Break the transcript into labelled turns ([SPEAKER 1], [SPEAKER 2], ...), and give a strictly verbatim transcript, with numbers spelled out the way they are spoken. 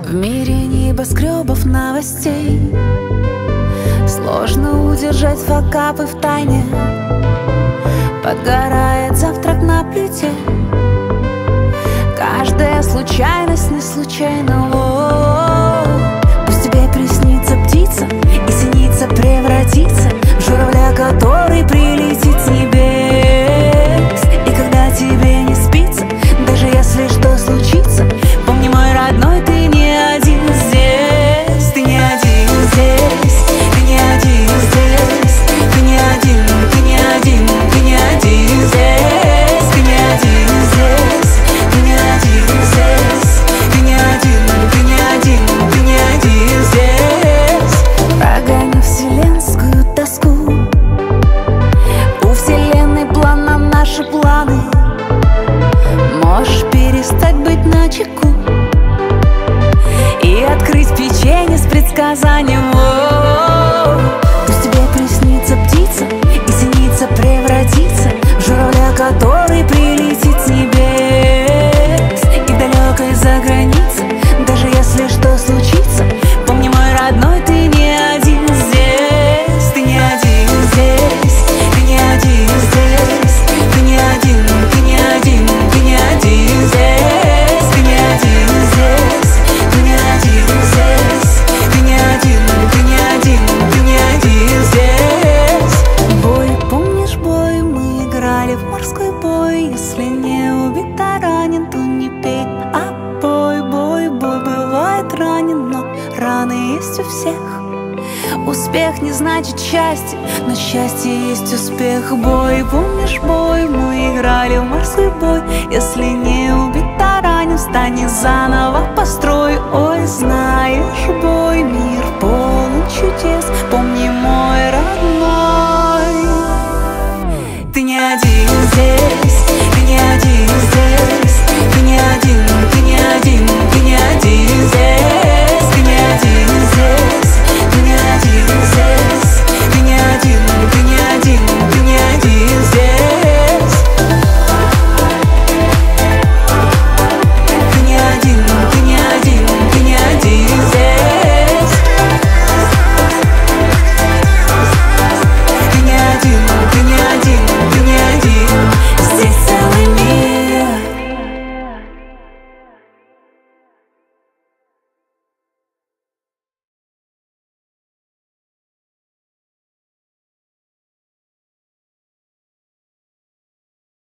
[SPEAKER 1] В мире небоскребов новостей сложно удержать факапы в тайне. Подгорает завтрак на плите. Каждая случайность не случайна. О-о-о. Пусть тебе приснится птица и синица превратится в журавля, который прилетит с небес. И когда тебе не спится, даже если что случится, помни, мой родной, ты не один здесь. Ты не один здесь, ты не один здесь, ты не один, ты не один, ты не один здесь, ты не один здесь, ты не один здесь, ты не один, ты не один, ты не один здесь. Прогони вселенскую тоску. У вселенной план на наши планы. Можешь перестать быть начеку и открыть печенье с предсказанием. О-о-о. Пусть тебе приснится птица и синица превратится в журавля, который прилетит с небес. И далекой за границей, даже если что случится, помни, мой родной, ты не один здесь. Ты не один здесь, ты не один здесь, ты не один, ты не один, ты не один здесь, ты не один здесь, ты не один здесь, ты не один, ты не один, ты не один здесь. Бой, помнишь бой, мы играли в морской бой. Если не убит, а ранен, то не пей, а бой, бой, бой. Бывает ранен, но раны есть у всех. Успех не значит счастье, но счастье есть успех. Бой, помнишь бой, мы играли в морской бой. Если не убит, а ранен, встань и заново построй. Ой, знаешь, бой.